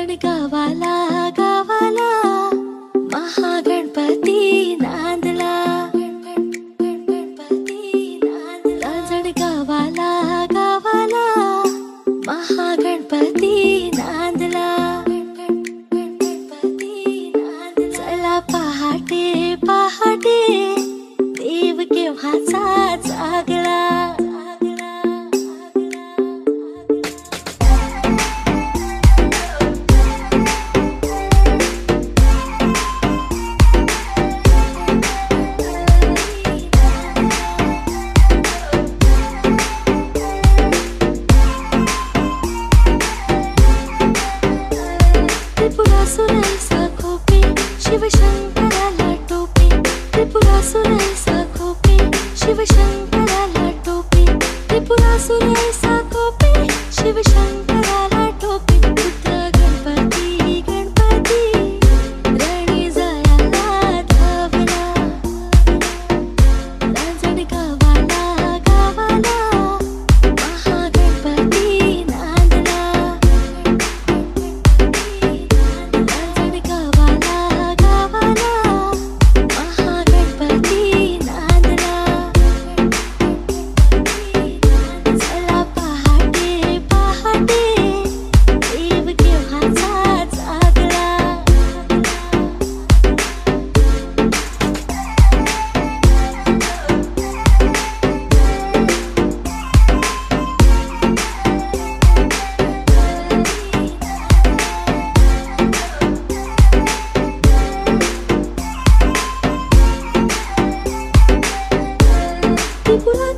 गावाला गावाला महागणपती नांदला. रांजण गावाला गावाला महागणपती नांदला. चला पहाटे पहाटे देव केव्हाचा जागला. त्रिपुरासुराईचा खोपी शिवशंकराला टोपी. त्रिपुरासुराईचा खोपी शिवशंकराला टोपी. त्रिपुरासुराईचा खोपी शिवशंकराला टोपी. पुत्र गणपती गणपती रणी जयाला धावला. रांजण गावाला गावाला महागणपती नांदला. त्रिपुरा